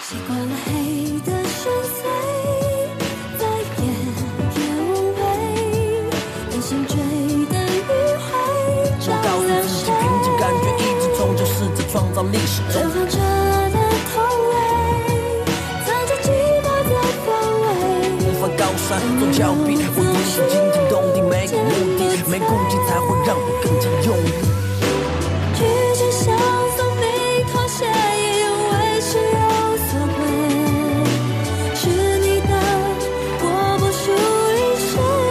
习惯了黑的深邃，再也无味，担心追的迂回，照亮谁？ 平静感觉一直终究是在创造历史中绽放着的同类，藏着寂寞的氛围， 无法高山做峭壁，我独自惊天动地，没有目的，没顾忌才会让我更加用力。 举止像送你妥协，也有为是有所谓，是你的，我不属于谁。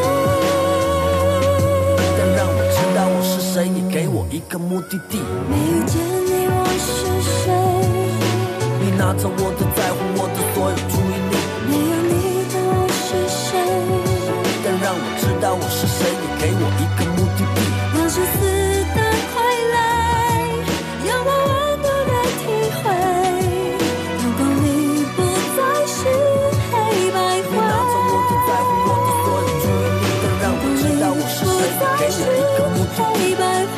但让我知道我是谁，也给我一个目的地。 没遇见你，我是谁？ 你拿走我的在乎，我的所有注意力。 没有你的我是谁？ 但让我知道我是谁，也给我一个目的地。 让生死的快来，拥抱温度的体会，阳光里不再是黑白灰。 你拿走我的在乎，我的所有注意力。但让我知道我是谁，也给我一个目的地。 黑白灰，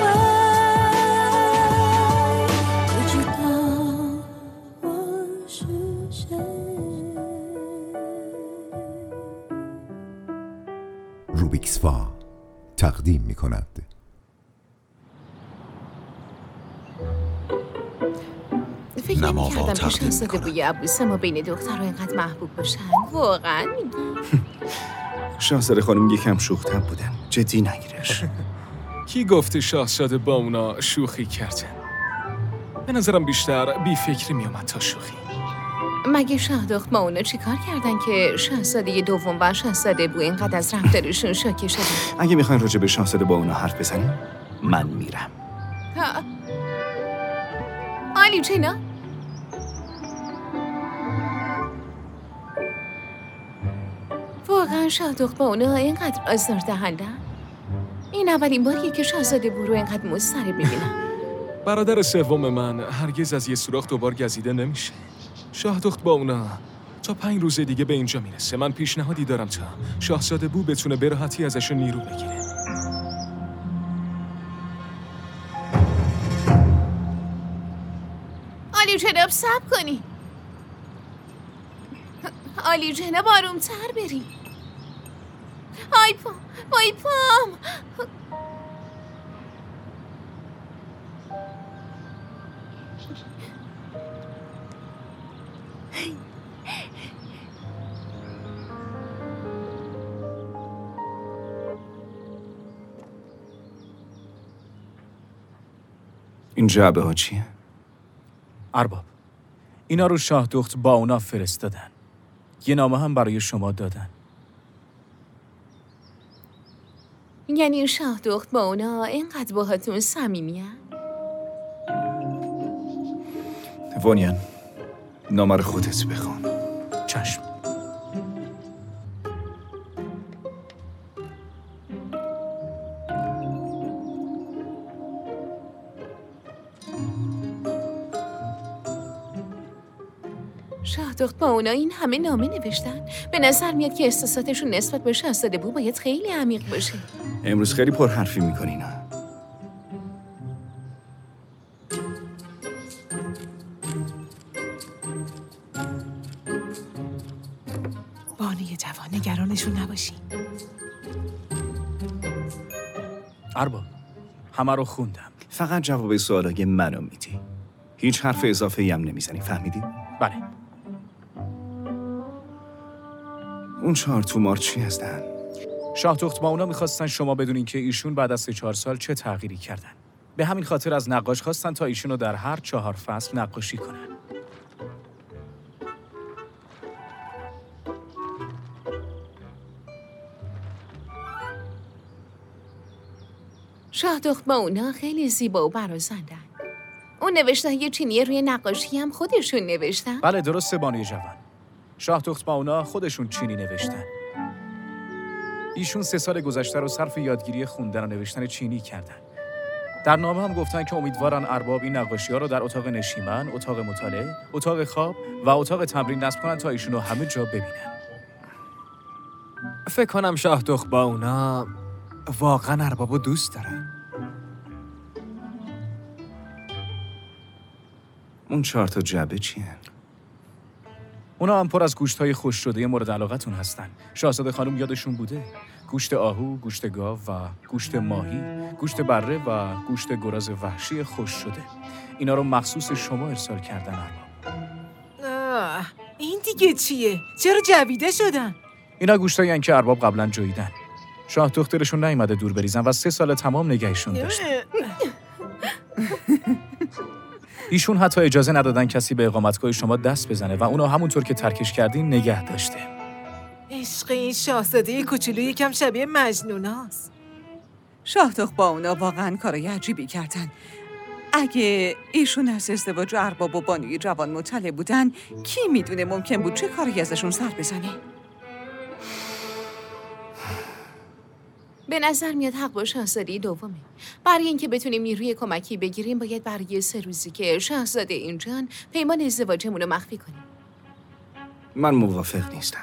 不知道我是谁。 روبیکس فا تقدیم می‌کند. فکر نماوا نمی‌کردم که تقدیم شاهزاده می‌کند. بوی ابوسما بین دخترها اینقدر محبوب باشن. واقعا میگی؟ شاهزاده خانم یکم شوخ‌طبع بودن، جدی نگیرش. کی گفته شاهزاده با اونا شوخی کردن؟ به نظرم بیشتر بی فکری میومد تا شوخی. مگه شاهدخت با اونا چی کار کردن که شاهزاده دوم و شاهزاده بو اینقدر از رفتارشون شوکه شدن؟ اگه میخواین راجع به شاهزاده با اونا حرف بزنیم، من میرم. آلی چنا؟ واقعا شاهدخت با اونا اینقدر آزار دهندن؟ این اولین باریه که شاهزاده بو رو اینقدر مضطرب میبینم. برادر سوم من هرگز از یه سوراخ دوبار گزیده نمیشه. شاهدخت با اونا تا 5 روز دیگه به اینجا میرسه. من پیشنهادی دارم تا شاهزاده بو بتونه به راحتی ازشون نیرو بگیره. آلی جناب صبر کنی. آلی جناب آرومتر بریم. آی پام، آی پام. این جعبه ها چیه؟ ارباب، اینا رو شاهدخت با اونا فرستادن. یه نامه هم برای شما دادن. یعنی شاهدخت با اونا اینقدر باهاتون صمیمیه؟ وانیان، نامه رو خودت بخون. چشم. شاهدخت با اونا این همه نامه نوشتن؟ به نظر میاد که احساساتشون نسبت به شاهزاده بو باید خیلی عمیق باشه. امروز خیلی پرحرفی میکنی نه؟ بانوی جوان، نگرانشون نباشی. ارباب، همه رو خوندم. فقط جواب سوالای منو میدی. هیچ حرف اضافه‌ای هم نمیزنی، فهمیدی؟ بله. اون 4 تومار چی هستن؟ شاهدخت با اونا میخواستن شما بدونین که ایشون بعد از 3-4 سال چه تغییری کردن. به همین خاطر از نقاش خواستن تا ایشونو در هر 4 فصل نقاشی کنن. شاهدخت با اونا خیلی زیبا و برازندن. اون نوشته‌های چینی روی نقاشی هم خودشون نوشتن؟ بله درسته بانوی جوان. شاهدخت با اونا خودشون چینی نوشتن. ایشون 3 سال گذشته رو صرف یادگیری خوندن و نوشتن چینی کردن. در نامه هم گفتن که امیدوارن ارباب این نقاشی‌ها رو در اتاق نشیمن، اتاق مطالعه، اتاق خواب و اتاق تمرین نصب کنن تا ایشونو همه جا ببینن. فکر کنم شاهدخت با اونا واقعا اربابو دوست دارن. اون 4 تا جعبه چیه؟ اونا هم پر از گوشت‌های خوش شده مورد علاقتون هستن. شاهزاده خانم یادشون بوده. گوشت آهو، گوشت گاو و گوشت ماهی، گوشت بره و گوشت گراز وحشی خوش شده. اینا رو مخصوص شما ارسال کردن ارباب. این دیگه چیه؟ چرا جویده شدن؟ اینا گوشتایی که ارباب قبلا جویدن. شاه دخترشون نیومده دور بریزن و 3 سال تمام نگهشون داشتن. ایشون حتی اجازه ندادن کسی به اقامتگاه شما دست بزنه و اونا همونطور که ترکش کردین نگه داشته. عشق این شاهزاده کوچولو یکم شبیه مجنوناست. شاهدخت با اونا واقعا کارای عجیبی کردن. اگه ایشون از ازدواج ارباب و بانوی جوان مطلع بودن، کی میدونه ممکن بود چه کاری ازشون سر بزنه؟ به نظر میاد حق با شاهزاده دومه. برای اینکه بتونیم نیروی کمکی بگیریم باید برای 3 روزی که شاهزاده اینجان پیمان ازدواجمون رو مخفی کنیم. من موافق نیستم.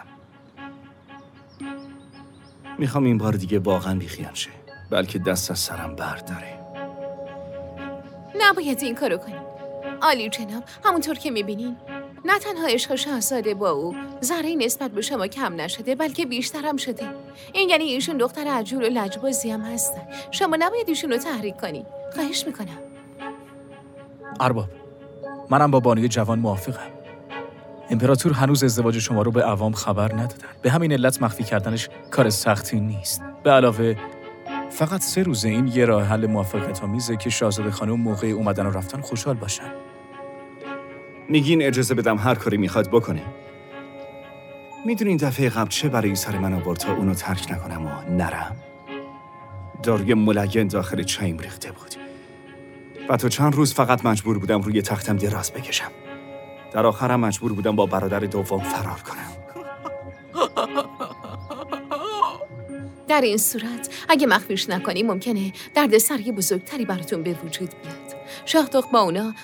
میخوام این بار دیگه واقعا بیخیال شه، بلکه دست از سرم برداره. نباید این کارو کنیم. عالی جناب، همونطور که میبینین نه تنها عشق شاهزاده با او ذره نسبت به شما کم نشده بلکه بیشتر هم شده. این یعنی ایشون دختر عجول و لجبازی هم هستن. شما نباید ایشون رو تحریک کنی. خواهش میکنم. ارباب، منم با بانوی جوان موافقم. امپراتور هنوز ازدواج شما رو به عوام خبر ندادن. به همین علت مخفی کردنش کار سختی نیست. به علاوه فقط 3 روزه این یه راه حل موافقت‌آمیزه که شاهزاده خانم موقع اومدن و رفتن خوشحال باشن. میگین اجازه بدم هر کاری میخواد بکنه؟ میدونین دفعه قبل چه برای سر من آورد تا اونو ترک نکنم و نرم؟ داروی ملین داخل چایم ریخته بود و تا چند روز فقط مجبور بودم روی تختم دراز بکشم. در آخرم مجبور بودم با برادر دوم فرار کنم. در این صورت اگه مخفیش نکنی ممکنه دردسر بزرگتری براتون به وجود بیاد. شاهدخت با اونا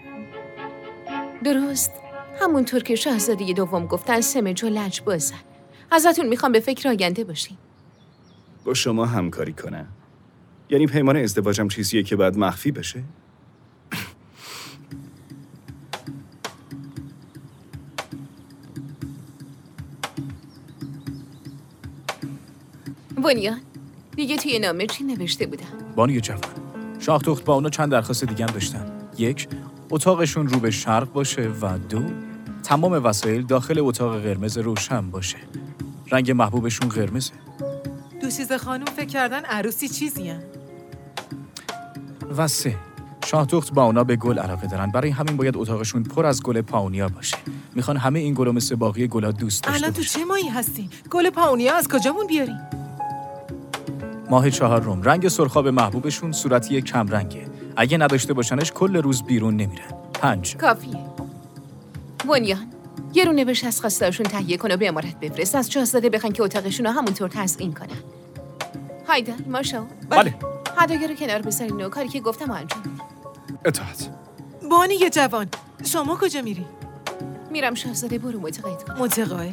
درست همونطور که شاهزاده دوم گفتن سمج و لجبازن. ازتون میخوام به فکر آینده باشین. با شما همکاری کنم؟ یعنی پیمان ازدواجم چیزیه که باید مخفی بشه؟ بنیان، دیگه توی نامه چی نوشته بودن؟ بانوی جوان، شاهدخت با اونا چند درخواست دیگه هم داشتن. 1. اتاقشون رو به شرق باشه و 2. تمام وسایل داخل اتاق قرمز روشن باشه. رنگ محبوبشون قرمزه. دوشیزه خانم فکر کردن عروسی چیزی هم. و 3. شاهدخت با اونا به گل علاقه دارن. برای همین باید اتاقشون پر از گل پاونیا باشه. میخوان همه این گلا مثل باقی گلا دوست داشته الان تو باشن. چه ماهی هستیم؟ گل پاونیا از کجامون بیاریم؟ ماه 4 رنگ سرخاب محبوبشون صورتی کم رنگه. اگه نداشته باشنش کل روز بیرون نمیرن. 5. کافیه. بنیان، یه رو نوشت از خواستهاشون تهیه کن و به امارت بفرست. از شاهزاده بخن که اتاقشون رو همونطور تزیین کنن. هایدا، ماشا. بله. هدایا رو کنار بذارین و کاری که گفتم انجام بدین. اطاعت. بانی جوان، شما کجا میری؟ میرم شاهزاده برو متقاعد کنم. متقاعد؟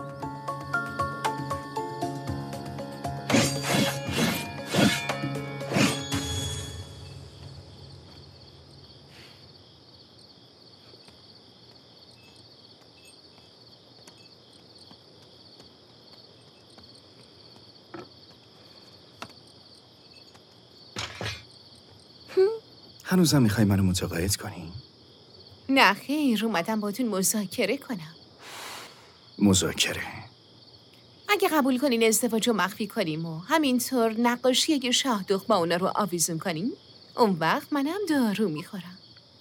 هنوزم میخوای منو متقاعد کنی؟ نه خیر، اومدم باتون مذاکره کنم. مذاکره؟ اگه قبول کنین ازدواج رو مخفی کنیم و همینطور نقاشی اگه شاهدخت با اونا رو آویزون کنیم، اون وقت منم دارو میخورم.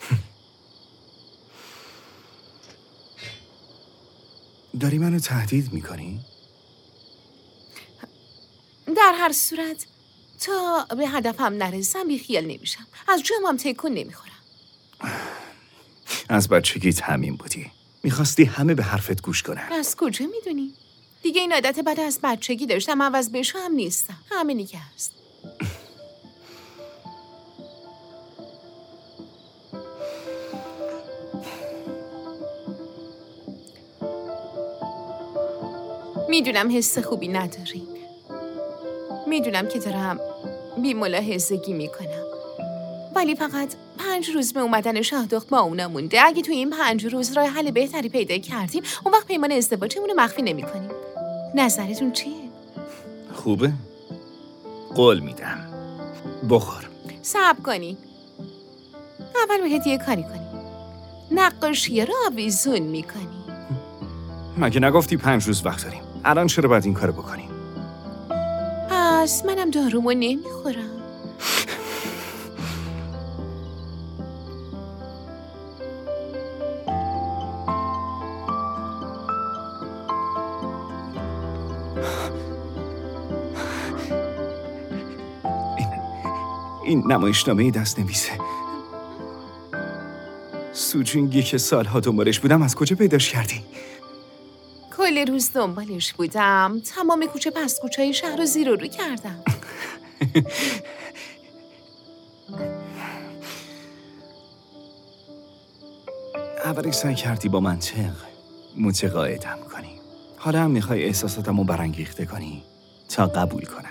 داری منو تهدید میکنی؟ در هر صورت تا به هدفم نرسم بیخیال نمیشم. از جام هم تکون نمیخورم. از بچگیت همین بودی. میخواستی همه به حرفت گوش کنن. از کجا میدونی؟ دیگه این عادت بعد از بچگی داشتم، عوض بشو هم نیستم. همینی که هست. میدونم حس خوبی ندارین. میدونم که دارم بی ملاحظگی میکنم. ولی فقط 5 روز به اومدن شاهدخت با اونا مونده. اگه توی این 5 روز راه حل بهتری پیدا کردیم، اون وقت پیمان ازدواجمون رو مخفی نمی‌کنیم. نظرتون چیه؟ خوبه؟ قول میدم. بخور. صبر کنی. اول بهت یه کاری کنی. نقاشی رو آویزون می‌کنی. مگه نگفتی 5 روز وقت داریم؟ الان چرا باید این کارو بکنیم؟ پس منم دارومو نمیخورم. این نمایشنامه دست نویسه. سوجینگی که سالها دنبالش بودم از کجا پیداش کردی؟ کل روز دنبالش بودم. تمام کوچه پس کوچه‌های شهر رو زیر و رو کردم. اولی سعی کردی با منطق متقاعدم کنی. حالا هم میخوای احساساتمو برانگیخته کنی تا قبول کنم.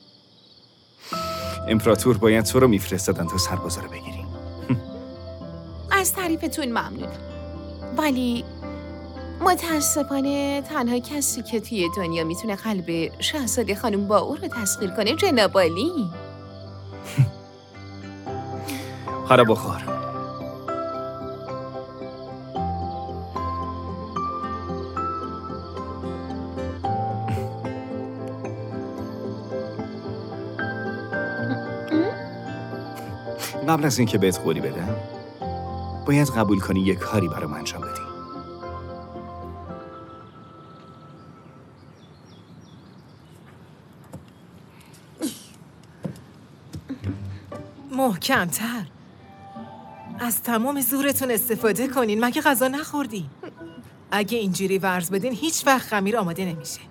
امپراتور باید تو رو میفرستادن تا سربازا رو بگیری. از تعریفتون ممنونم. ولی متاسفانه تنها کسی که توی دنیا میتونه قلب شاهزاده خانم با او رو تسخیر کنه جناب عالی. حالا بخور. قبل از اینکه بهت قولی بدم باید قبول کنی یه کاری برام انجام بدی. محکم‌تر. از تمام زورتون استفاده کنین. مگه غذا نخوردین؟ اگه اینجوری ورز بدین هیچ وقت خمیر آماده نمیشه.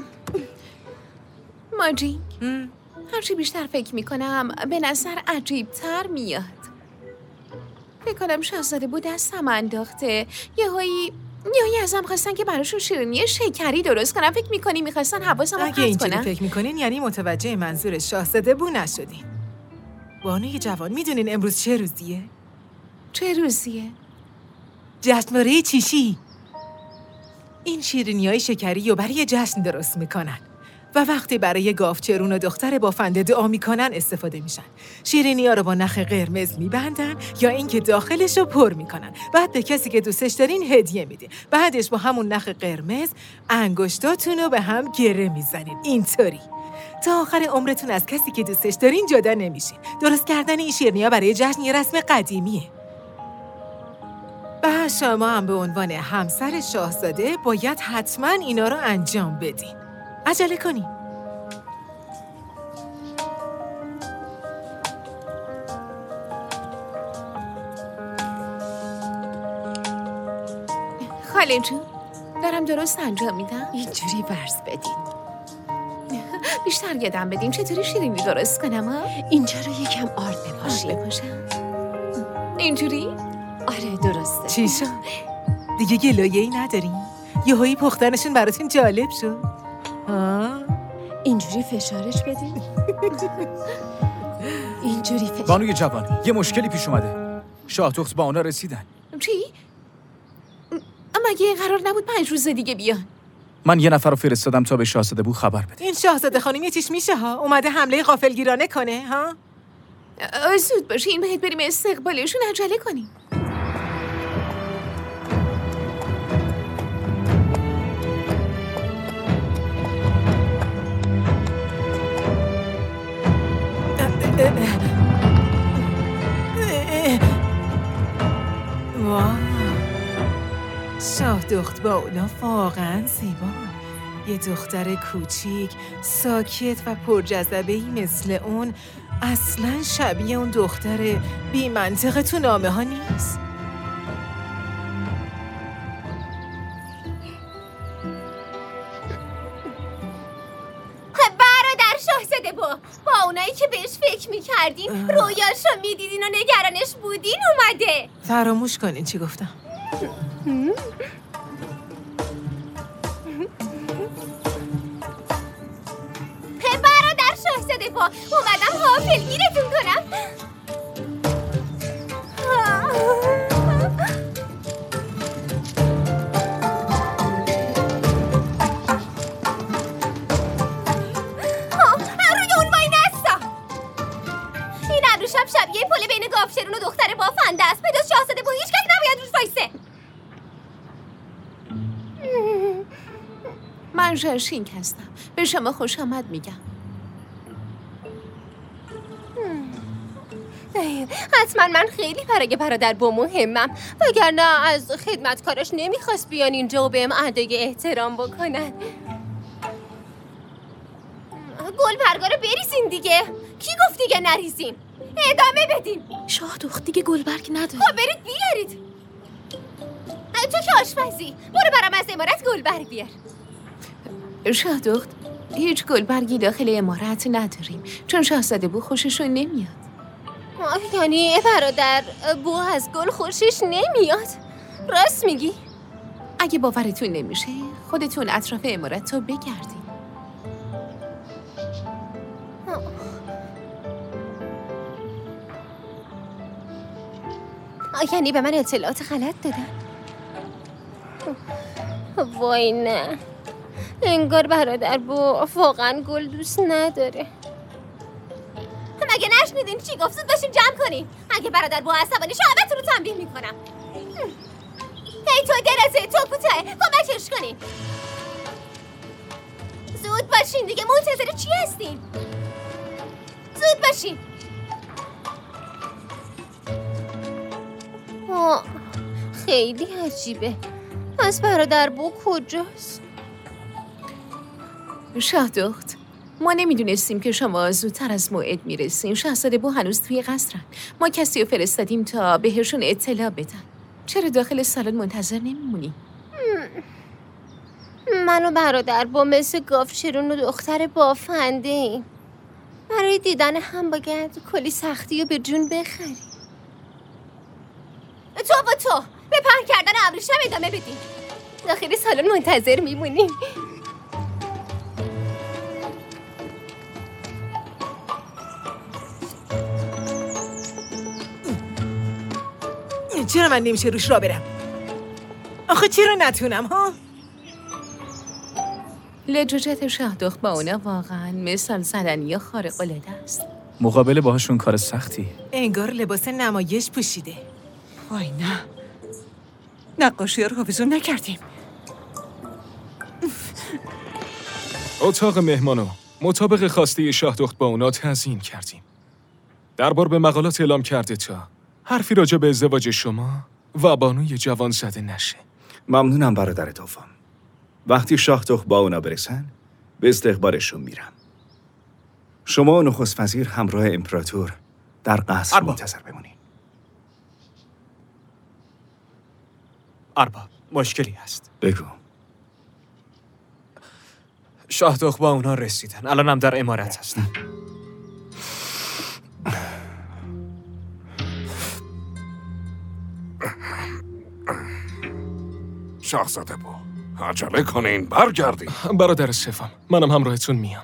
ماجینگ، هرچی بیشتر فکر میکنم به نظر عجیب‌تر میاد. فکر کنم شاهزاده بود دستم انداخته. یهویی ازم خواستن که براشون شیرینی شکری درست کنم. فکر میکنی میخواستن حواسم رو پرت کنم؟ اگه اینجوری فکر میکنین یعنی متوجه منظور شاهزاده بو نشدین. بانوی جوان، میدونین امروز چه روزیه؟ چه روزیه؟ جشنواره چیشی. این شیرینی‌های شکری رو برای جشن درست میکنن و وقتی برای گاوچرون و دختر بافنده دعا میکنن استفاده میشن. شیرینی‌ها رو با نخ قرمز میبندن یا اینکه داخلش رو پر میکنن. بعد به کسی که دوستش دارین هدیه میدین. بعدش با همون نخ قرمز انگشتاتون رو به هم گره میزنین. اینطوری تا آخر عمرتون از کسی که دوستش دارین جدا نمیشین. درست کردن این شیرینی‌ها برای جشن یه رسم قدیمیه. و شما هم به عنوان همسر شاهزاده باید حتما اینا رو انجام بدین. عجله کنین. خاله جون، دارم درست انجام میدم؟ اینجوری ورز بدین. بیشتر یادم بدین چطوری شیرینی درست کنم ها؟ اینجا رو یکم آرد بپاشین. بپاشم. اینجوری؟ آره درسته. چی شد؟ دیگه گلایه‌ای ندارین؟ یهویی پختنشون براتون جالب شد؟ اینجوری فشارش بدین. اینجوری فشار. بانوی جوان، یه مشکلی پیش اومده. شاهدخت با اونا رسیدن. چی؟ مگه قرار نبود 5 روز دیگه بیان؟ من یه نفر رو فرستادم تا به شاهزاده بو خبر بده. این شاهزاده خانم یه چیش میشه ها؟ اومده حمله غافلگیرانه کنه ها؟ زود باشین، بهت بریم استقبالشون. عجله کنیم. واو، شاهدخت با اونا واقعا زیبا. یه دختر کوچیک، ساکت و پرجذبه‌ای مثل اون اصلاً شبیه اون دختر بی منطق تو نامه ها نیست. برادر شاهزاده با اونایی که بهش فکر میکردین رویاش رو میدیدین و نگرانش بودین اومده. فراموش کنین چی گفتم. برادر شاهزاده اومدم غافلگیرتون کنم. ابریشم شبیه پل بین گاوچرون و دختر بافنده است. پدر شاهزاده با هیچ کس نباید روش وایسه. من ژرشینگ هستم. به شما خوش آمد میگم. حتما من خیلی برای برادر با مهمم، وگرنه از خدمتکارش نمیخواست بیان اینجا و بهم ادای احترام بکنن. گل برگا رو بریزین دیگه. کی گفت دیگه نریزین؟ ادامه بدین. شاه دخت دیگه گلبرگ نداره. خب برید بیارید. تو که آشپزی، برو برام از امارت گلبرگ بیار. شاه دخت هیچ گلبرگی داخل امارت نداریم، چون شاهزاده بو خوششون نمیاد. یعنی برادر بو از گل خوشش نمیاد؟ راست میگی؟ اگه باورتون نمیشه خودتون اطراف امارت رو بگردید. یعنی به من اطلاعات غلط دادن؟ وای نه، انگار برادر بو واقعا گل دوست نداره. مگه نشنیدین چی گفت؟ زود باشین جمع کنین. اگه برادر بو عصبانی شهوتون رو تنبیه میکنم. هی تو درازه، تو کوتاه، کمکش کنین. زود باشین دیگه، منتظر چی هستین؟ زود باشین. خیلی عجیبه. پس برادر بو کجاست؟ شاه دخت ما نمیدونستیم که شما زودتر از موعد میرسین. شاهزاده بو هنوز توی قصرن. ما کسی رو فرستادیم تا بهشون اطلاع بدن. چرا داخل سالن منتظر نمیمونی؟ من و برادر با مثل گاوچرون و دختر بافنده ایم. برای دیدن هم باید کلی سختی رو به جون بخریم. تو و تو به پهن کردن ابریشم ادامه بدیم. داخل سالن منتظر میمونیم. چرا من نمیشه روش را برم؟ آخه چرا نتونم ها؟ لجوجت شاه دخت با اونا واقعا مثال زدنی خارق العاده است. مقابله باهاشون کار سختی. انگار لباس نمایش پوشیده. وای نه، نقاشی رو آویزون نکردیم. اتاق مهمانو مطابق خواسته شاه دخت با اونا تزیین کردیم. دربار به مقالات اعلام کرده تا حرفی راجع به ازدواج شما و بانوی جوان زده نشه. ممنونم برادر دوم. وقتی شاه دخت با اونا برسن به استقبالشون میرم. شما و نخست وزیر همراه امپراتور در قصر منتظر بمونین. ارباب مشکلی هست. بگو. شاه دخت با اونا رسیدن. الانم در امارت هستن. شاهزاده بو عجله کنین برگردین. برادر سوم منم همراهتون میام.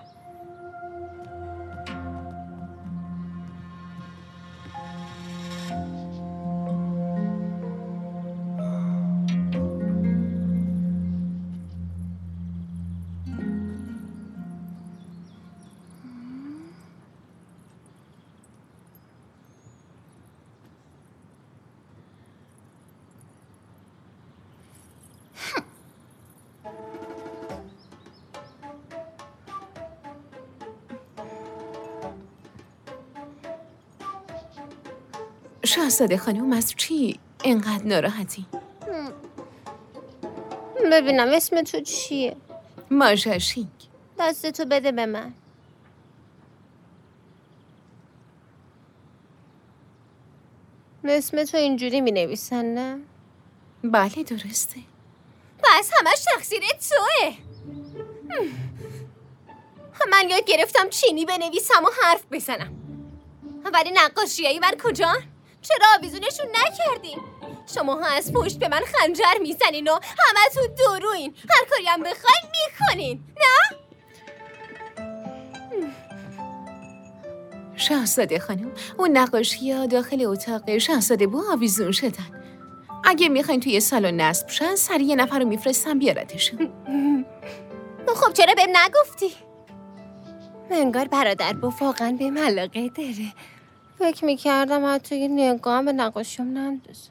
شاهزاده خانم از چی اینقدر ناراحتی؟ ببینم اسم تو چیه؟ ماژاشینگ. دستتو بده به من. اسم تو اینجوری می نویسن نه؟ بله درسته. پس همش تقصیر توه. من یاد گرفتم چینی بنویسم و حرف بزنم، ولی نقاشیایی بر کجا؟ چرا آویزونشون نکردین؟ شماها از پشت به من خنجر میزنین و همتون دروین. هر کاری هم بخواین میکنین نه؟ شاهزاده خانم اون نقاشی ها داخل اتاق شاهزاده بو آویزون شدن. اگه میخواین توی سالن نصب شن سریع یه نفر رو میفرستم بیارتشون. خب چرا بهم نگفتی؟ انگار برادر بو واقعا بهم علاقه داره. فکر میکردم حتی یه نگاه به نقاشیم نندازه.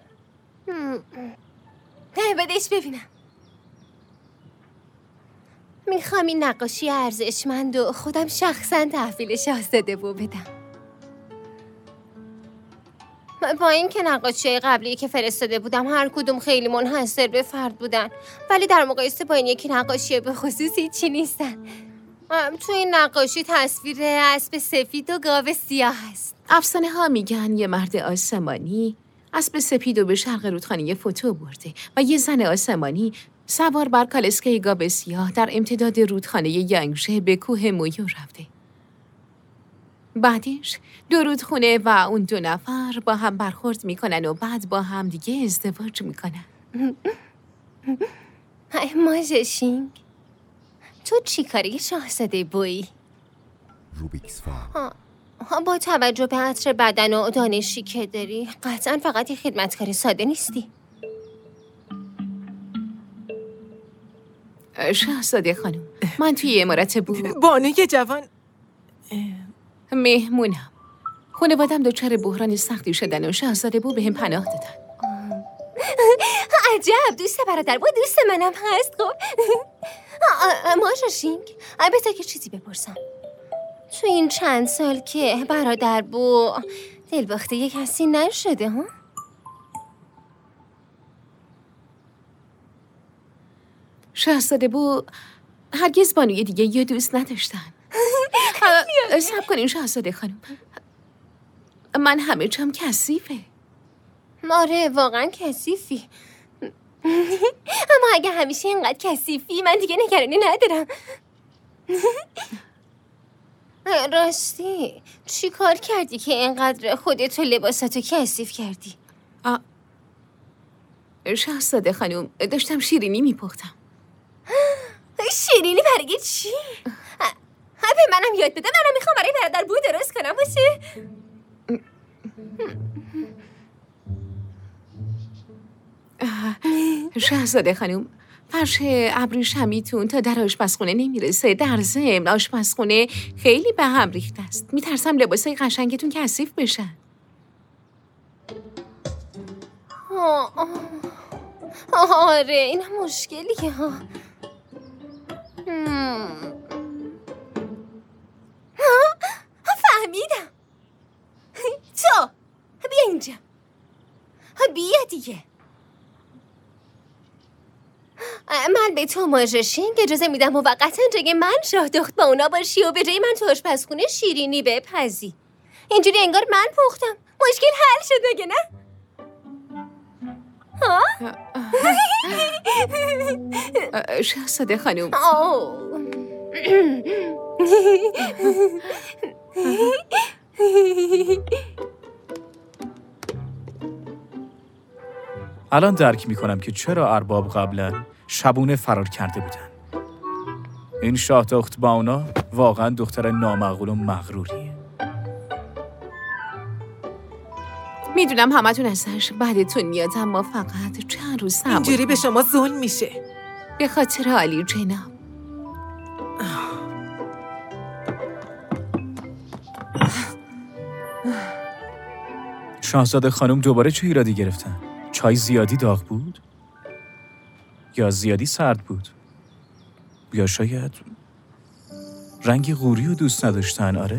بدش ببینم. میخوام این نقاشی ارزشمند و خودم شخصا تحویل شاهزاده بو بدم. با اینکه نقاشی قبلی که فرستاده بودم هر کدوم خیلی منحصر به فرد بودن، ولی در مقایسه با این یکی نقاشی به خصوص هیچی نیستن. تو این نقاشی تصویر اسب سفید و گاو سیاه هست. افسانه ها میگن یه مرد آسمانی اسب سپید و به شرق رودخانه فتو برده و یه زن آسمانی سوار بر کالسکه گاو سیاه در امتداد رودخانه یانگشه به کوه مویو رفته. بعدش دو رودخونه و اون دو نفر با هم برخورد میکنن و بعد با هم دیگه ازدواج میکنن. ماژشینگ، تو چی کاری شاهزاده بویی؟ روبیکس فا. با توجه به عطر بدن و دانشی که داری قطعا فقط یه خدمتکار ساده نیستی. شاهزاده خانم، من توی امارت بانوی جوان مهمونم. خانوادم دچار بحران سختی شدن و شاهزاده بو بهم پناه دادن. عجب، دوست برادر با دوست منم هست. خب ماژشینگ، البته که چیزی بپرسم، تو این چند سال که برادر بو دلباخته یک کسی نشده ها؟ شاهزاده بو هرگز بانوی دیگه یه دوست نداشتن. صبر کنین شاهزاده خانم، من همه جام کثیفه. آره واقعا کثیفی. اما اگه همیشه اینقدر کثیفی من دیگه نگرانی ندارم. راستی چی کار کردی که اینقدر خودت و لباساتو کثیف کردی؟ شاهزاده خانم، داشتم شیرینی میپختم. شیرینی برای چی؟ به منم یاد بده، منم میخوام برای برادر بو درست کنم باشه؟ شاهزاده خانم، فرش ابریشمیتون تا در آشپزخونه نمیرسه. در ضمن آشپزخونه خیلی به هم ریخته است. میترسم لباسای قشنگتون کثیف بشن. آره این مشکلیه ها. فهمیدم. تو بیا اینجا. بیا دیگه. من به تو ماژشینگ اجازه میدم موقتا جای من شاهدخت با اونا باشی و به جای من تو آشپزخونه شیرینی بپزی. اینجوری انگار من پختم. مشکل حل شد مگه نه؟ شاهزاده خانم، الان درک میکنم که چرا ارباب قبلا شبونه فرار کرده بودن. این شاهدخت باونا واقعا دختر نامعقول و مغروریه. میدونم همتون ازش بعدتون میاد، اما فقط چند روز صبر. اینجوری به شما ظلم میشه. به خاطر عالی جناب. شاهزاده خانم دوباره چه ایرادی گرفتن؟ چای زیادی داغ بود؟ یا زیادی سرد بود؟ یا شاید رنگ قوری رو دوست نداشتن؟ آره؟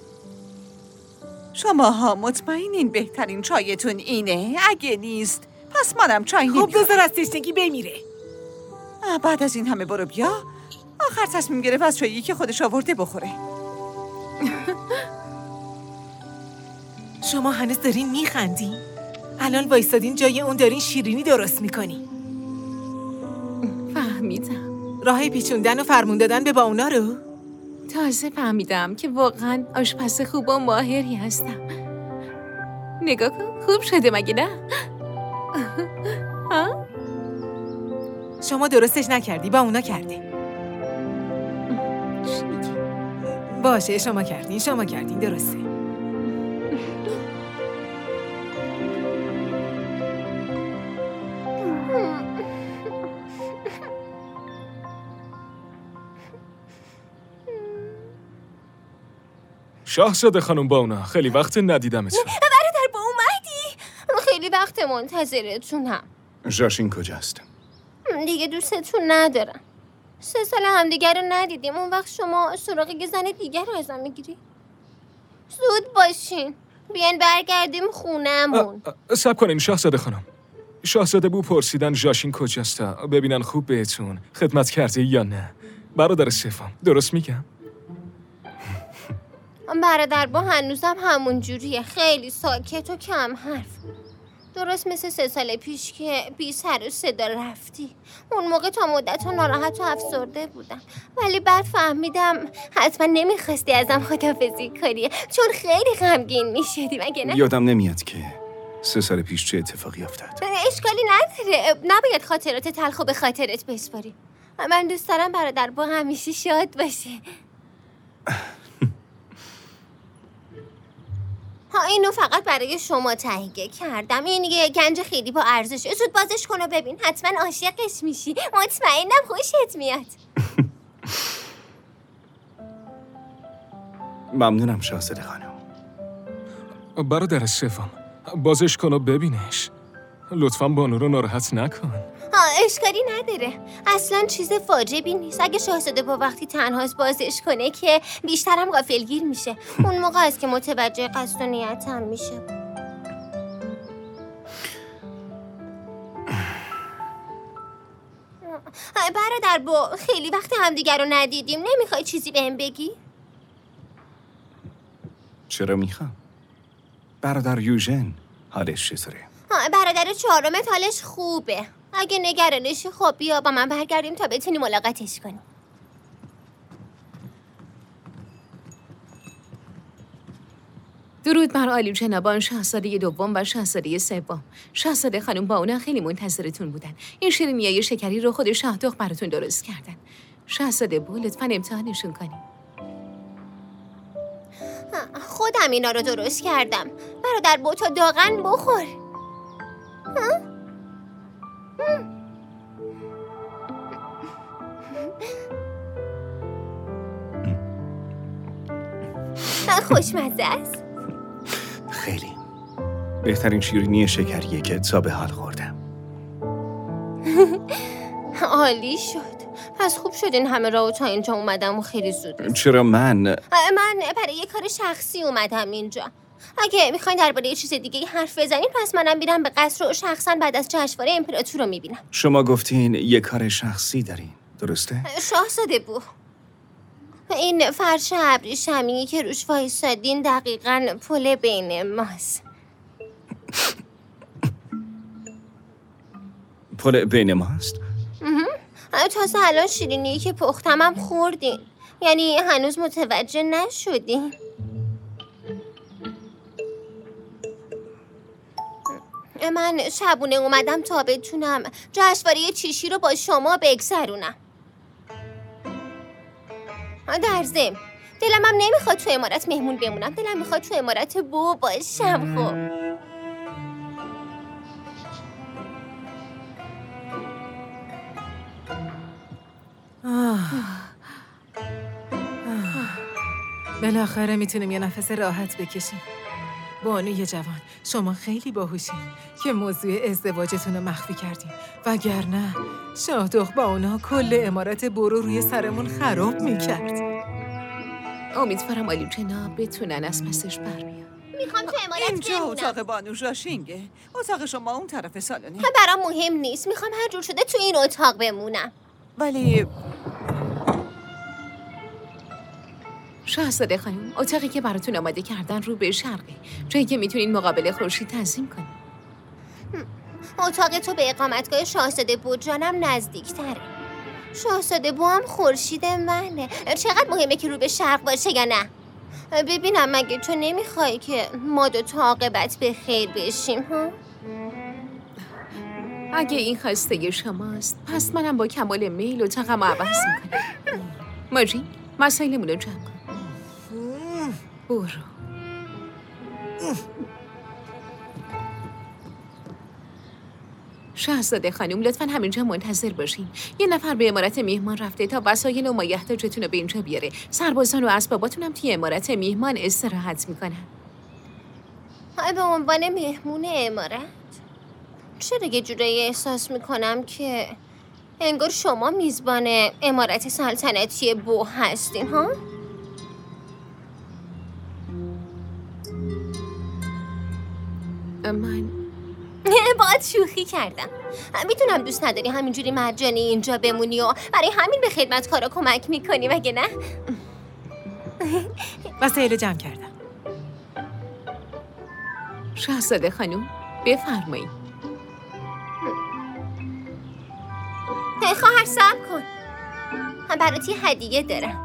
شماها مطمئنین بهترین چایتون اینه؟ اگه نیست پس منم چای نمیخوام. خب بذار از تشنگی بمیره. بعد از این همه برو بیا. آخر تصمیم گرفت از چایی که خودش آورده بخوره. شما هنوز دارین میخندین؟ الان وایسادین جای اون دارین شیرینی درست میکنین. فهمیدم. راه پیچوندن و فرمون دادن به باونا رو؟ تازه فهمیدم که واقعا آشپز خوب و ماهری هستم. نگاه کن، خوب شده مگه نه؟ شما درستش نکردی، با اونا کرده. باشه شما کردین درسته. شاهزاده خانم باونا، خیلی وقت ندیدمتون. برادر با اومدی؟ خیلی وقت منتظرتونم. جاشین کجاست؟ دیگه دوستتون ندارم. 3 سال همدیگر رو ندیدیم. اون وقت شما سراغ یه زن دیگر رو ازم میگیری؟ زود باشین، بیاین برگردیم خونمون. صبر کنین شاهزاده خانم. شاهزاده بو پرسیدن جاشین کجاست، ببینن خوب بهتون خدمت کرده یا نه. برادر سوم، درست میگم؟ برادر با هنوزم همون جوریه، خیلی ساکت و کم حرف. درست مثل 3 سال پیش که بی سر و صدا رفتی. اون موقع تا مدت ناراحت و افسرده بودم، ولی بعد فهمیدم حتما نمیخواستی ازم خداحافظی کنی، چون خیلی غمگین میشدی مگه نه؟ یادم نمیاد که 3 سال پیش چه اتفاقی افتاد. اشکالی نداره، نباید خاطرات تلخو به خاطرت بسپاری. من دوست دارم برادر با همیشه شاد باشه. اینو فقط برای شما تهیه کردم. این یه گنج خیلی با ارزشه. زود بازش کن و ببین، حتما عاشقش میشی. مطمئنم خوشت میاد. ممنونم شاهزاده خانم. برادر سوم، بازش کن و ببینش. لطفاً بانو رو ناراحت نکن. اشکالی نداره، اصلا چیز واجبی نیست. اگه شاهزاده با وقتی تنهاست بازش کنه که بیشترم غافلگیر میشه. اون موقع است که متوجه قصد و نیتم میشه. برادر با خیلی وقت همدیگر رو ندیدیم، نمیخوای چیزی بهم بگی؟ چرا میخوام؟ برادر یوژن حالش چطوره؟ برادر 4 حالش خوبه. اگه نگرانشی خب بیا با من برگردیم تا بتونی ملاقاتش کنیم. درود بر عالی جنابان شاهزاده دوم و شاهزاده سوم. شاهزاده خانم باونا خیلی منتظرتون بودن. این شیرینیای شکری رو خود شاهدخت براتون درست کردن. شاهزاده بو لطفاً امتحانشون کنیم. خودم اینا رو درست کردم. برادر بو تا داغن بخور. خوشمزه است. خیلی. بهترین شیرینی شکریه که تا به حال خوردم. عالی شد. پس خوب شد این همه راهو تا اینجا اومدم و خیلی زود. چرا من برای یه کار شخصی اومدم اینجا. اگه میخواین درباره یه چیز دیگه حرف بزنین پس منم میرم به قصر و شخصا بعد از جشنواره امپراتور رو میبینم. شما گفتین یه کار شخصی دارین، درسته؟ شاهزاده بو، این فرش ابریشمی که روش وایسادین دقیقاً پل بین ماست. پل بین ماست؟ تازه الان شیرینی که پختمم خوردین، یعنی هنوز متوجه نشدین. من شبونه اومدم تا بتونم جشنواره چیشی رو با شما بگذرونم. در ضمن دلم هم نمیخواد تو عمارت مهمون بمونم، دلم میخواد تو عمارت بو باشم. خب بالاخره میتونیم یه نفس راحت بکشیم. بانوی جوان، شما خیلی باهوشین که موضوع ازدواجتون رو مخفی کردین، وگرنه شاهدخت با اونا کل عمارت برو روی سرمون خراب میکرد. امیدوارم عالی جناب بتونن از پسش برمیان. میخوام تو عمارت اینجا اتاق بانو جاشینگه. اتاق شما اون طرف سالنه. برام مهم نیست، میخوام هر جور شده تو این اتاق بمونم. ولی شاهزاده خانم، اتاقی که براتون آماده کردن رو به شرقه، جایی که میتونین مقابل خورشید تنظیم کنین. اتاق تو به اقامتگاه شاهزاده بو جانم نزدیک‌تره. شاهزاده بو هم خورشید منه. چقدر مهمه که رو به شرق باشه یا نه؟ ببینم مگه تو نمیخوای که ما دو تا عاقبت به خیر بشیم ها؟ اگه این خواسته شماست پس منم با کمال میل اتاقم عوض میکنم. ماجی مسائلمون رو جمع کن. برو. شاهزاده خانم لطفاً همینجا منتظر باشین. یه نفر به عمارت میهمان رفته تا وسایل و مایحتاجتون رو به اینجا بیاره. سربازان و اسباباتون هم توی عمارت میهمان استراحت میکنن. به عنوان مهمون عمارت چرا یه جورایی احساس میکنم که انگار شما میزبان عمارت سلطنتی بو هستین ها؟ من باید شوخی کردم. میتونم دوست نداری همینجوری مجانی اینجا بمونی و برای همین به خدمتکارا کمک میکنی مگه نه؟ وسایل جمع کردم. شاهزاده خانم بفرمایید. خواهر صبر کن، من برات یه هدیه دارم.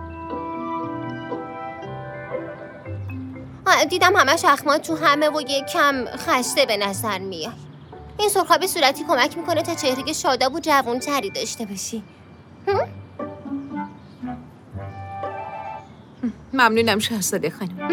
دیدم همش اخمات تو همه و یکم خسته به نظر میاد. این سرخاب صورتی کمک میکنه تا چهره شاداب و جوان‌تری داشته باشی. ممنونم شاهزاده خانم.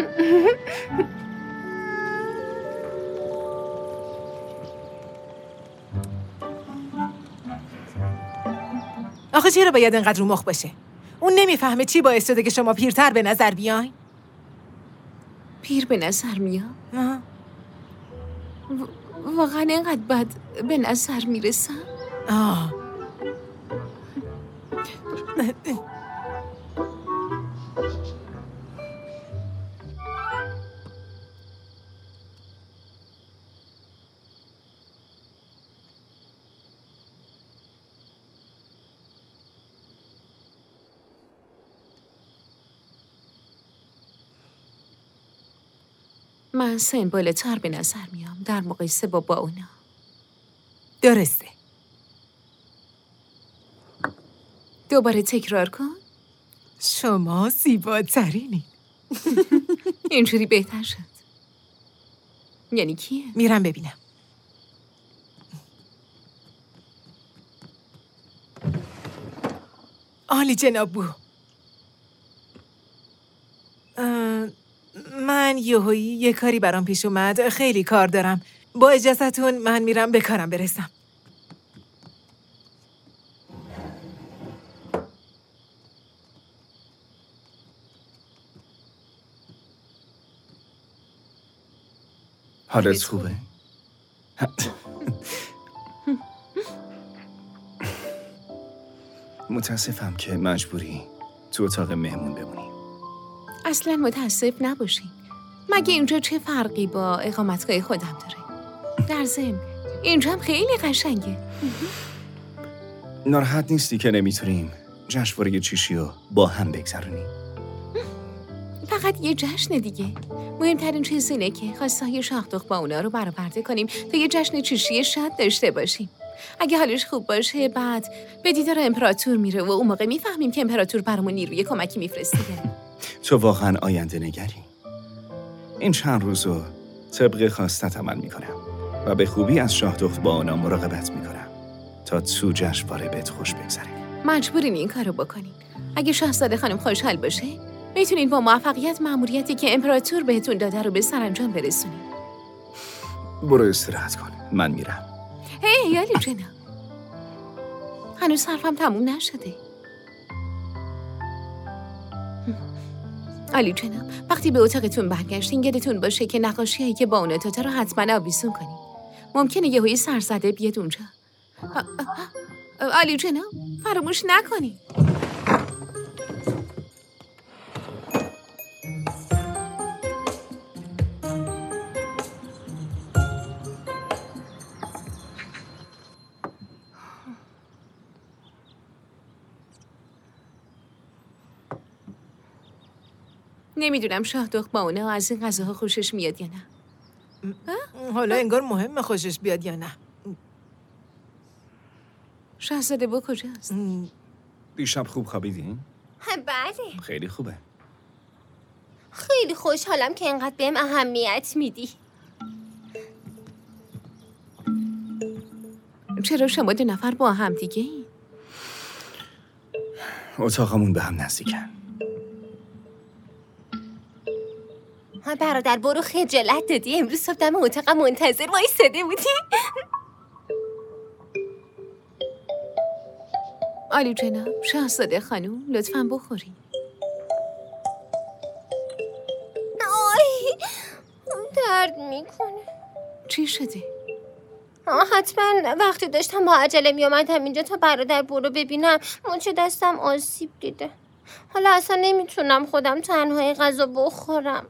آخه چرا باید انقدر رو مخ باشه؟ اون نمیفهمه چی باعث شده که شما پیرتر به نظر بیاین؟ پیر به نظر میاد؟ واقعا اینقدر بد به نظر میرسم؟ من سمبول‌تر به نظر میام در مقایسه با اونا. درسته. دوباره تکرار کن. شما زیباترینی. اینجوری بهتر شد. یعنی کیه؟ میرم ببینم. عالی جناب بو. من یهویی یه کاری برام پیش اومد. خیلی کار دارم. با اجازهتون من میرم به کارم برسم. حالت خوبه؟ متاسفم که مجبوری تو اتاق مهمون بمونی. اصلا متاسف نباشین. مگه اینجا چه فرقی با اقامتگاه خودم داره؟ در ضمن اینجا هم خیلی قشنگه. ناراحت نیستی که نمیتونیم جشنواره چیشی رو با هم بگذرونیم؟ فقط یه جشن دیگه. مهمترین چیز اینه که خواسته های شاهدخت با اونا رو برآورده کنیم تا یه جشن چیشی شاد داشته باشیم. اگه حالش خوب باشه بعد به دیدار امپراتور میره و اون موقع میفهمیم که امپراتور برامون نیروی کمکی میفرسته. تو واقعا آینده نگری؟ این چند روزو طبق خواستت عمل میکنم و به خوبی از شاهدخت با اونا مراقبت میکنم تا تو جشنواره بهت خوش بگذره. مجبورین این کارو بکنین. اگه شاهزاده خانم خوشحال باشه میتونین با موفقیت مأموریتی که امپراتور بهتون داده رو به سرانجام برسونین. برو استراحت کن، من میرم. هی علی جناب، هنوز حرفم تموم نشده. علی جناب، وقتی به اتاقتون برگشتین یادتون باشه که نقاشی‌هایی که با اون داده رو حتما آویزون کنین. ممکنه یهویی سرزده بیاد اونجا. علی جناب، فراموش نکنین. نمیدونم شاهدخت با اونا از این غذاها خوشش میاد یا نه. حالا انگار مهمه خوشش بیاد یا نه. شاهزاده بو کجاست؟ دیشب خوب خوابیدین؟ بله. خیلی خوبه. خیلی خوشحالم که اینقدر بهم اهمیت میدی. چرا شما دو نفر با هم دیگه این؟ اتاقمون به هم نزدیکن. برادر برو خجالت دادی. امروز صبح دم اتاقم منتظر وایساده بودی. عالی جناب، شاهزاده خانم لطفاً بخورید. آی درد میکنه. چی شده؟ حتما وقتی داشتم با عجله میامدم اینجا تا برادر برو ببینم مچ دستم آسیب دیده. حالا اصلا نمیتونم خودم تنهایی غذا بخورم.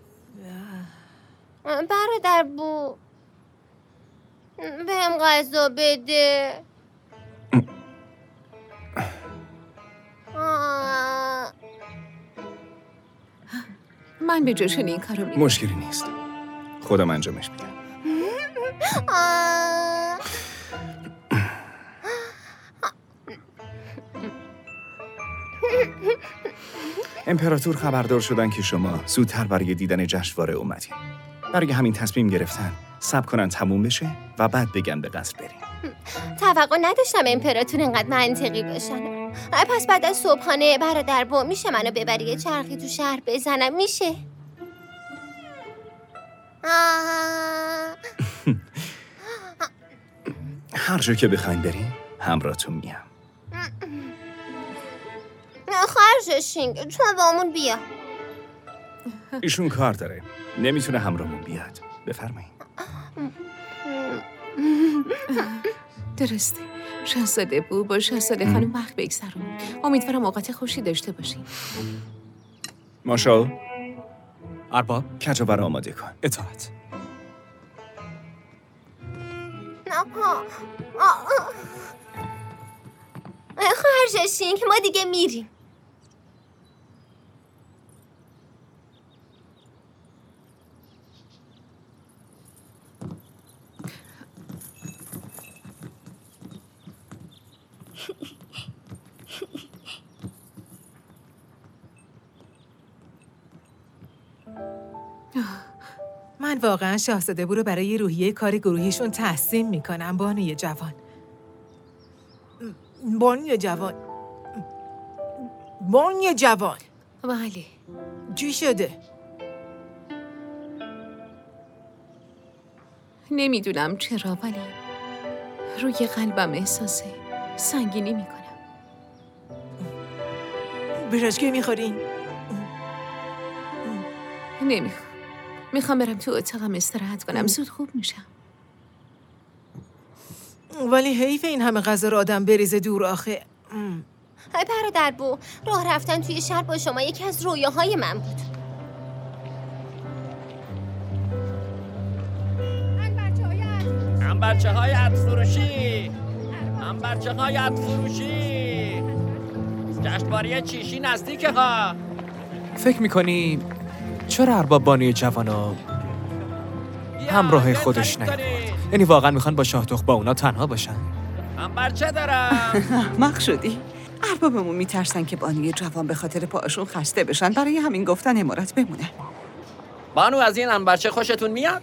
برادر بو بهم غذا بده. من به جاشون این کارو میکنم. مشکلی نیست. خودم انجامش میدم. امپراتور خبردار شدن که شما زودتر برای دیدن جشنواره اومدین. برای همین تصمیم گرفتن صبر کنن تموم بشه و بعد بگن به قصر بریم. توقع نداشتم امپراتور اینقدر منطقی باشن. پس بعد از صبحانه برادر با میشه منو ببری یه چرخی تو شهر بزنم میشه؟ هر جا که بخواین بریم همراهتون میام. خرجشینگ تو بامون بیا. ایشون کار داره، نمیتونه همراهمون بیاد. بفرمایید. درسته. شاهزاده بو با شاهزاده خانم وقت بگذرونید. امیدوارم اوقات خوشی داشته باشید. ماشا ارباب کجاور آماده کن. اطاعت. خرجشینگ ما دیگه میریم. من واقعا شاهزاده بو رو برای روحیه کار گروهیشون تحسین میکنم. بانوی جوان. بله. چی شده؟ نمیدونم چرا ولی روی قلبم احساس سنگینی میکنم. برشکی میخورین؟ نمیخوام. میخوام برم تو اتاقم استراحت کنم. زود خوب میشم. ولی حیف این همه غذا رو آدم بریزه دور آخه. برادر بو راه رفتن توی شهر با شما یکی از رویاهای من بود. انبرچه های عطرفروشی، انبرچه های عطرفروشی. جشنواره چیشی نزدیکه ها. فکر میکنی چرا ارباب بانوی جوانا همراه خودش نیاورد؟ یعنی واقعا میخوان با شاهدخت با اونا تنها باشن؟ انبرچه دارم. احمق شدی. اربابمون میترسن که بانوی جوان به خاطر پاهاشون خسته بشن، برای همین گفتن امارت بمونه. بانو از این انبرچه خوشتون میاد؟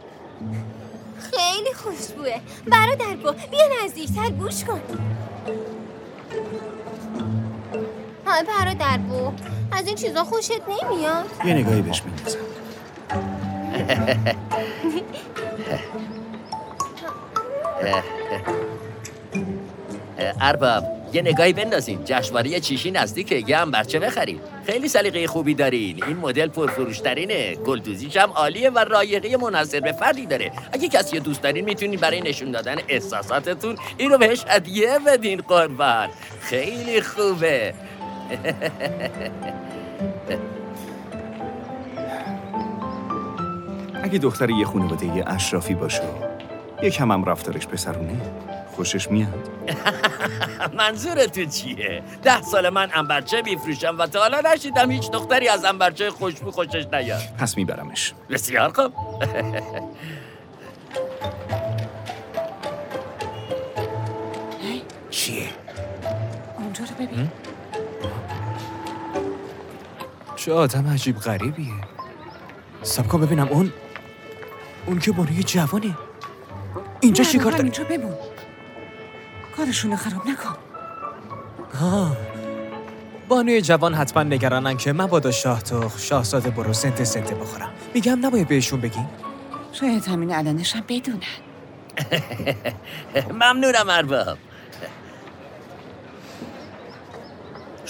خیلی خوشبوه. برادر بو بیا نزدیکتر گوش کن. برادر بو از این چیزا خوشت نمیاد؟ یه نگاهی بهش میندازم. ارباب یه نگاهی بندازین. جشنواره چیشی نزدیکه. یه انبرچه بخرید. خیلی سلیقه خوبی دارین. این مدل پرفروشترینه. گلدوزیش هم عالیه و رایقه منحصر به فردی داره. اگه کسی دوست دارین میتونین برای نشون دادن احساساتتون اینو بهش هدیه بدین. قربان خیلی خوبه. اگه دختر یه خانواده اشرافی باشه یکم هم رفتارش پسرونه خوشش میاد. منظورت چیه؟ 10 سال من انبرچه میفروشم و تا حالا نشیدم هیچ دختری از انبرچه خوشبو خوشش نیاد. پس میبرمش. بسیار خوب. چیه؟ اونجا رو ببین. چه آدم عجیب غریبیه. سب کن ببینم. اون که بانوی جوانه. اینجا چی کار داره؟ اینجا بمون. کارشونو خراب نکن. بانوی جوان حتما نگرانن که مبادا شاهزاده برو سنت بخورم. میگم نباید بهشون بگیم. شاید همین الانش هم بدونن. ممنونم ارباب.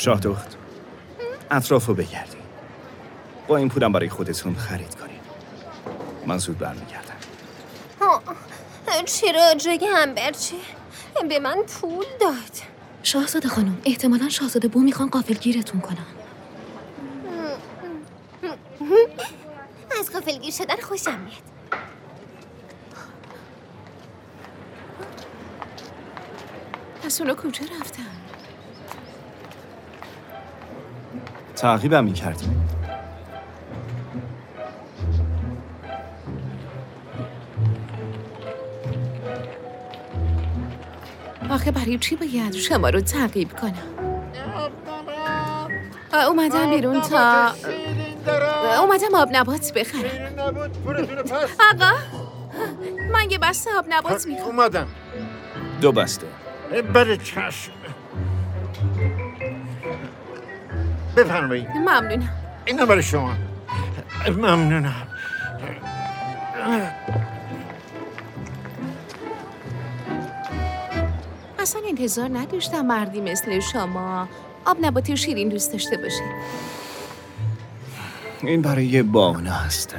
شاه دخت، اطرافو بگردی. با این پولم برای خودتون خرید کنین. من زود برمیگردم. چرا جای همبرچه به من پول داد؟ شاهزاده خانم، احتمالاً شاهزاده بو میخوان غافلگیرتون کنن. از غافلگیر شدن خوشم میاد. پس اونا کجا رفتن؟ تعقیبم میکردیم. آخه برای چی باید شما رو تعقیب کنم؟ اومدم بیرون تا اومدم آب نبات بخرم. آقا من یه بسته آب نبات میخوام. اومدم. 2 بسته. بله چشم. بفرمایید. ممنونم. اینا برای شما. ممنونم. اصلا انتظار نداشتم مردی مثل شما آب نبات شیرین دوست داشته باشه. این برای باغنا هست.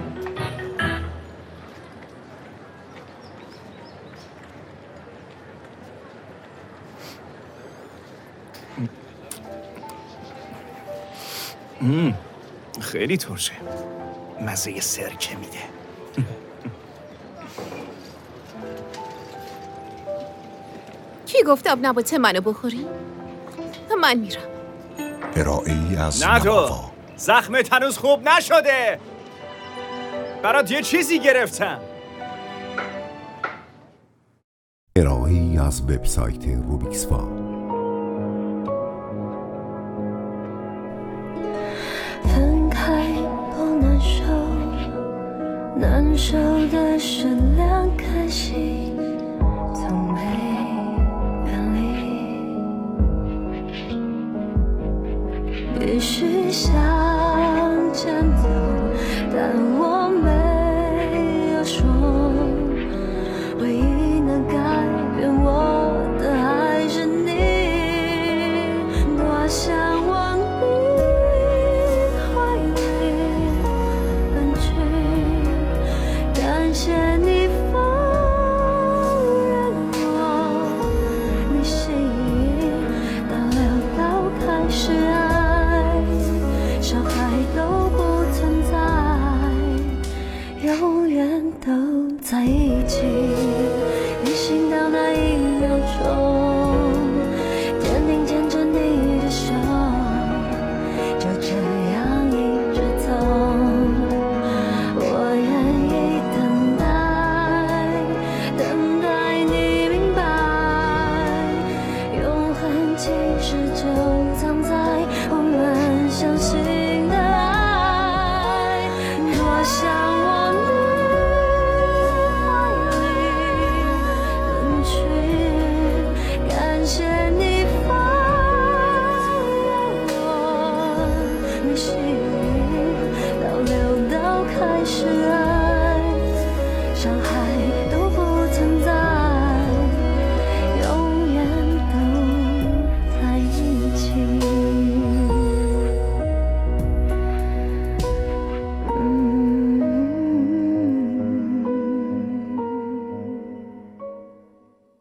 خیلی ترشه. مزه سرکه میده. کی گفت آب نبات منو بخوری؟ من میرم. ارائه‌ای از نه تو نواوا. زخمت هنوز خوب نشده. برات یه چیزی گرفتم. ارائه‌ای از وبسایت روبیکس فام. 分开多难受，难受的是两颗心从没远离，必须向前走，但我没有说，唯一能改变我的还是你，多想往你怀里奔去，感谢你放任我逆袭，当聊到开始爱，伤害都不存在，永远都在一起，旅行到哪一样重